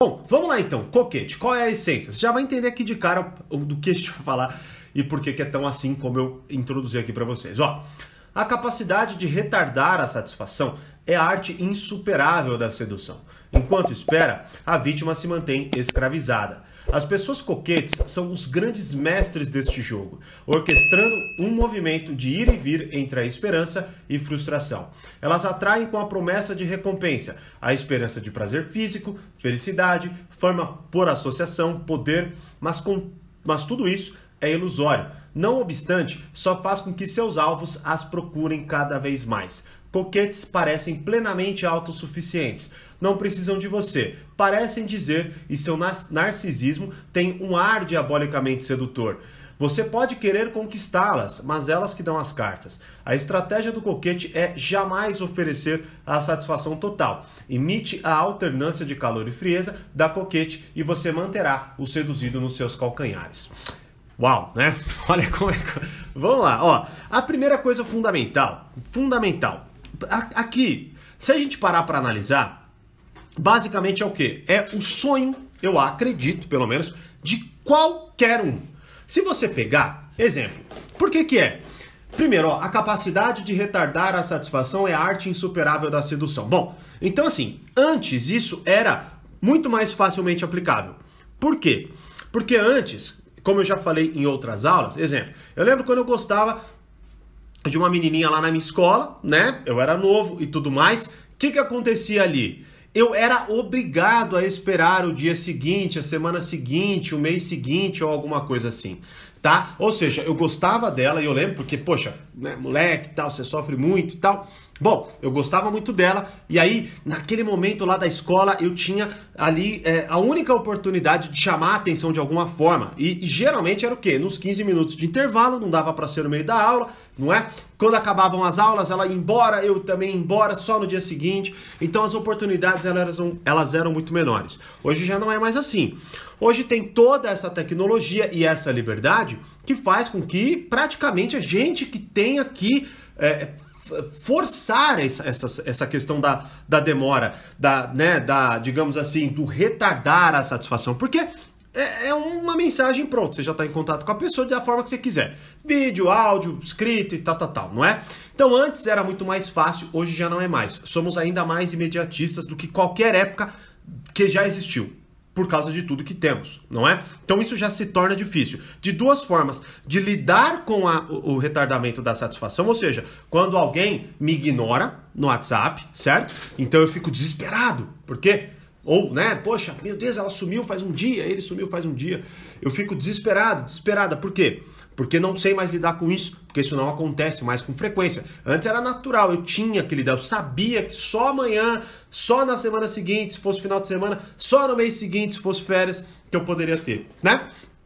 Bom, vamos lá então, coquete, qual é a essência? Você já vai entender aqui de cara do que a gente vai falar e por que é tão assim como eu introduzi aqui para vocês. Ó, a capacidade de retardar a satisfação é a arte insuperável da sedução. Enquanto espera, a vítima se mantém escravizada. As pessoas coquetes são os grandes mestres deste jogo, orquestrando um movimento de ir e vir entre a esperança e frustração. Elas atraem com a promessa de recompensa, a esperança de prazer físico, felicidade, forma por associação, poder, mas tudo isso é ilusório. Não obstante, só faz com que seus alvos as procurem cada vez mais. Coquetes parecem plenamente autossuficientes. Não precisam de você, parecem dizer, e seu narcisismo tem um ar diabolicamente sedutor. Você pode querer conquistá-las, mas elas que dão as cartas. A estratégia do coquete é jamais oferecer a satisfação total. Imite a alternância de calor e frieza da coquete e você manterá o seduzido nos seus calcanhares. Uau, né? Olha como é que... Vamos lá, ó. A primeira coisa fundamental. Aqui, se a gente parar para analisar, basicamente é o quê? É o sonho, eu acredito, pelo menos, de qualquer um. Se você pegar, exemplo, por que é? Primeiro, ó, a capacidade de retardar a satisfação é a arte insuperável da sedução. Bom, então assim, antes isso era muito mais facilmente aplicável. Por quê? Porque antes, como eu já falei em outras aulas, exemplo, eu lembro quando eu gostava de uma menininha lá na minha escola, né? Eu era novo e tudo mais. O que acontecia ali? Eu era obrigado a esperar o dia seguinte, a semana seguinte, o mês seguinte ou alguma coisa assim, tá? Ou seja, eu gostava dela e eu lembro porque, poxa, né, moleque e tal, você sofre muito e tal. Bom, eu gostava muito dela e aí, naquele momento lá da escola, eu tinha ali a única oportunidade de chamar a atenção de alguma forma. E geralmente era o quê? Nos 15 minutos de intervalo, não dava para ser no meio da aula, não é? Quando acabavam as aulas, ela ia embora, eu também ia embora, só no dia seguinte. Então as oportunidades elas eram muito menores. Hoje já não é mais assim. Hoje tem toda essa tecnologia e essa liberdade que faz com que praticamente a gente que tenha que... forçar essa questão da demora, digamos assim, do retardar a satisfação, porque é uma mensagem, pronto, você já está em contato com a pessoa da forma que você quiser, vídeo, áudio, escrito e tal, não é? Então antes era muito mais fácil, hoje já não é mais, somos ainda mais imediatistas do que qualquer época que já existiu. Por causa de tudo que temos, não é? Então isso já se torna difícil. De duas formas, de lidar com o retardamento da satisfação, ou seja, quando alguém me ignora no WhatsApp, certo? Então eu fico desesperado, por quê? Ou, né, poxa, meu Deus, ela sumiu faz um dia, ele sumiu faz um dia. Eu fico desesperada, por quê? Porque não sei mais lidar com isso, porque isso não acontece mais com frequência. Antes era natural, eu tinha que lidar, eu sabia que só amanhã, só na semana seguinte, se fosse final de semana, só no mês seguinte, se fosse férias, que eu poderia ter, né?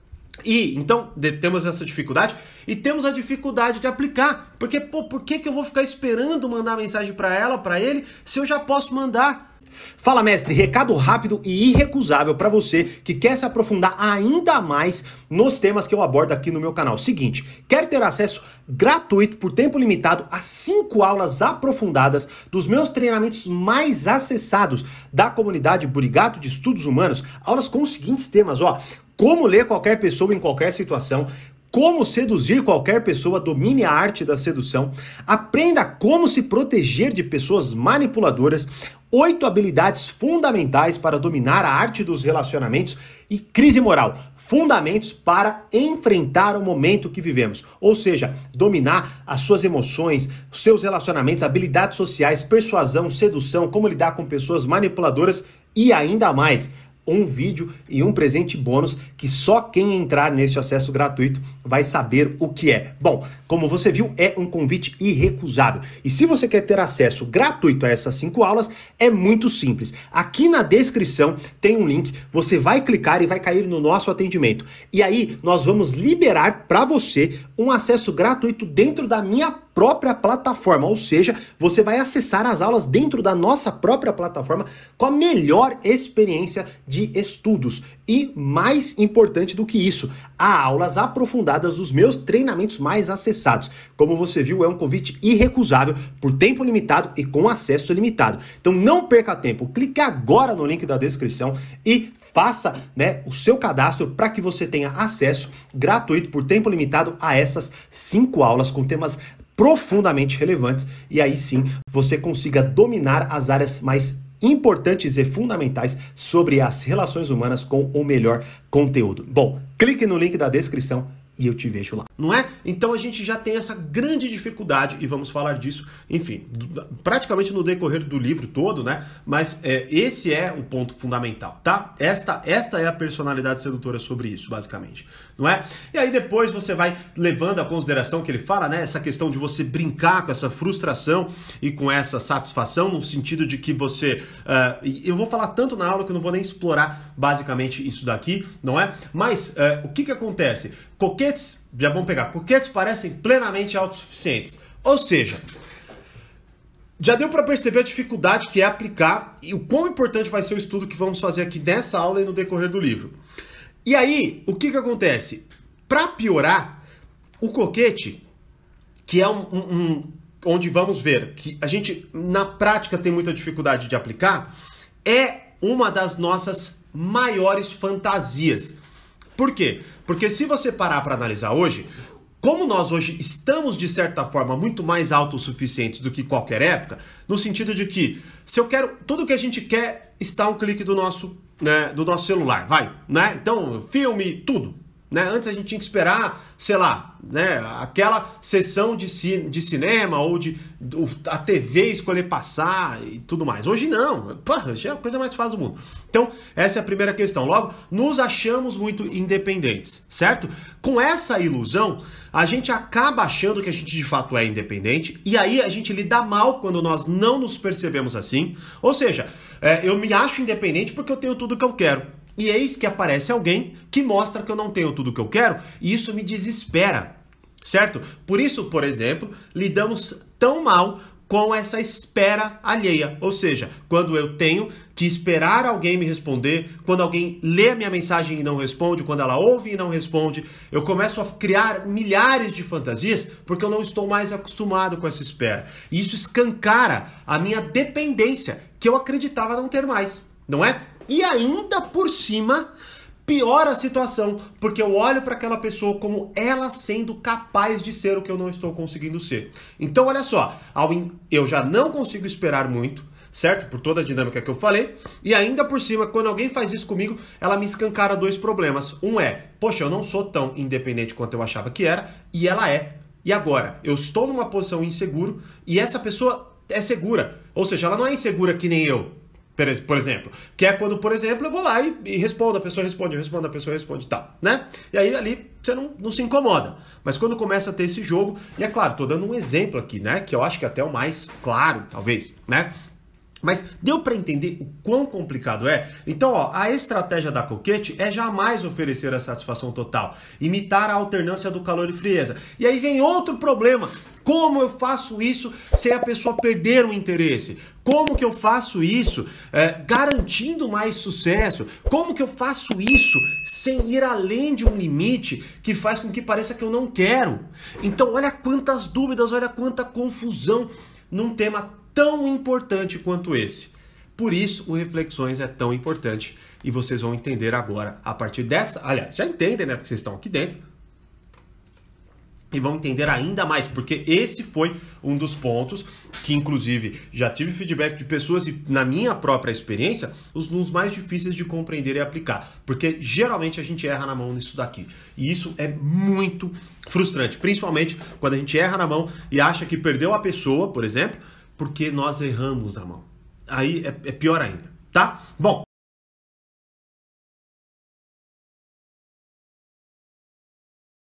E, então, temos essa dificuldade e temos a dificuldade de aplicar. Porque, por que eu vou ficar esperando mandar mensagem para ela, para ele, se eu já posso mandar? Fala, mestre, recado rápido e irrecusável para você que quer se aprofundar ainda mais nos temas que eu abordo aqui no meu canal. Seguinte, quer ter acesso gratuito por tempo limitado a 5 aulas aprofundadas dos meus treinamentos mais acessados da comunidade Burigato de Estudos Humanos, aulas com os seguintes temas, ó: como ler qualquer pessoa em qualquer situação, como seduzir qualquer pessoa, domine a arte da sedução, aprenda como se proteger de pessoas manipuladoras, 8 habilidades fundamentais para dominar a arte dos relacionamentos e crise moral, fundamentos para enfrentar o momento que vivemos. Ou seja, dominar as suas emoções, seus relacionamentos, habilidades sociais, persuasão, sedução, como lidar com pessoas manipuladoras e ainda mais. Um vídeo e um presente bônus que só quem entrar nesse acesso gratuito vai saber o que é. Bom, como você viu, é um convite irrecusável. E se você quer ter acesso gratuito a essas 5 aulas, é muito simples. Aqui na descrição tem um link, você vai clicar e vai cair no nosso atendimento. E aí nós vamos liberar para você um acesso gratuito dentro da minha própria plataforma, ou seja, você vai acessar as aulas dentro da nossa própria plataforma com a melhor experiência de estudos. E mais importante do que isso, há aulas aprofundadas dos meus treinamentos mais acessados interessados. Como você viu, é um convite irrecusável, por tempo limitado e com acesso ilimitado. Então não perca tempo, clique agora no link da descrição e faça, né, o seu cadastro para que você tenha acesso gratuito por tempo limitado a essas 5 aulas com temas profundamente relevantes, e aí sim você consiga dominar as áreas mais importantes e fundamentais sobre as relações humanas com o melhor conteúdo. Bom, clique no link da descrição e eu te vejo lá. Não é? Então a gente já tem essa grande dificuldade e vamos falar disso, enfim, praticamente no decorrer do livro todo, né? Mas esse é o ponto fundamental, tá? Esta é a personalidade sedutora sobre isso, basicamente, não é? E aí depois você vai levando a consideração que ele fala, né? Essa questão de você brincar com essa frustração e com essa satisfação, no sentido de que você... eu vou falar tanto na aula que eu não vou nem explorar basicamente isso daqui, não é? Mas o que acontece? Coquetes, já vamos pegar, coquetes parecem plenamente autossuficientes. Ou seja, já deu para perceber a dificuldade que é aplicar e o quão importante vai ser o estudo que vamos fazer aqui nessa aula e no decorrer do livro. E aí, o que acontece? Para piorar, o coquete, que é onde vamos ver que a gente na prática tem muita dificuldade de aplicar, é uma das nossas maiores fantasias. Por quê? Porque se você parar para analisar hoje, como nós hoje estamos, de certa forma, muito mais autossuficientes do que qualquer época, no sentido de que, se eu quero, tudo que a gente quer está a um clique do nosso celular, vai, né? Então, filme, tudo. Né? Antes a gente tinha que esperar, sei lá, né, aquela sessão de cinema ou a TV escolher passar e tudo mais. Hoje não, hoje é a coisa mais fácil do mundo. Então, essa é a primeira questão. Logo, nos achamos muito independentes, certo? Com essa ilusão, a gente acaba achando que a gente de fato é independente e aí a gente lida mal quando nós não nos percebemos assim. Ou seja, eu me acho independente porque eu tenho tudo que eu quero. E eis que aparece alguém que mostra que eu não tenho tudo o que eu quero e isso me desespera, certo? Por isso, por exemplo, lidamos tão mal com essa espera alheia. Ou seja, quando eu tenho que esperar alguém me responder, quando alguém lê a minha mensagem e não responde, quando ela ouve e não responde, eu começo a criar milhares de fantasias porque eu não estou mais acostumado com essa espera. E isso escancara a minha dependência, que eu acreditava não ter mais, não é? E ainda por cima, piora a situação, porque eu olho para aquela pessoa como ela sendo capaz de ser o que eu não estou conseguindo ser. Então, olha só, eu já não consigo esperar muito, certo? Por toda a dinâmica que eu falei, e ainda por cima, quando alguém faz isso comigo, ela me escancara 2 problemas. Um é, poxa, eu não sou tão independente quanto eu achava que era, e ela é. E agora, eu estou numa posição inseguro, e essa pessoa é segura. Ou seja, ela não é insegura que nem eu. Por exemplo, que é quando, por exemplo, eu vou lá e respondo, a pessoa responde, eu respondo, a pessoa responde e tal, né? E aí ali você não se incomoda. Mas quando começa a ter esse jogo, e é claro, tô dando um exemplo aqui, né? Que eu acho que até é o mais claro, talvez, né? Mas deu para entender o quão complicado é? Então, ó, a estratégia da coquete é jamais oferecer a satisfação total, imitar a alternância do calor e frieza. E aí vem outro problema. Como eu faço isso sem a pessoa perder o interesse? Como que eu faço isso garantindo mais sucesso? Como que eu faço isso sem ir além de um limite que faz com que pareça que eu não quero? Então, olha quantas dúvidas, olha quanta confusão num tema tão importante quanto esse. Por isso, o Reflexões é tão importante e vocês vão entender agora a partir dessa... Aliás, já entendem, né? Porque vocês estão aqui dentro. E vão entender ainda mais, porque esse foi um dos pontos que, inclusive, já tive feedback de pessoas e, na minha própria experiência, os mais difíceis de compreender e aplicar. Porque, geralmente, a gente erra na mão nisso daqui. E isso é muito frustrante, principalmente quando a gente erra na mão e acha que perdeu a pessoa, por exemplo, porque nós erramos na mão. Aí é pior ainda, tá? Bom,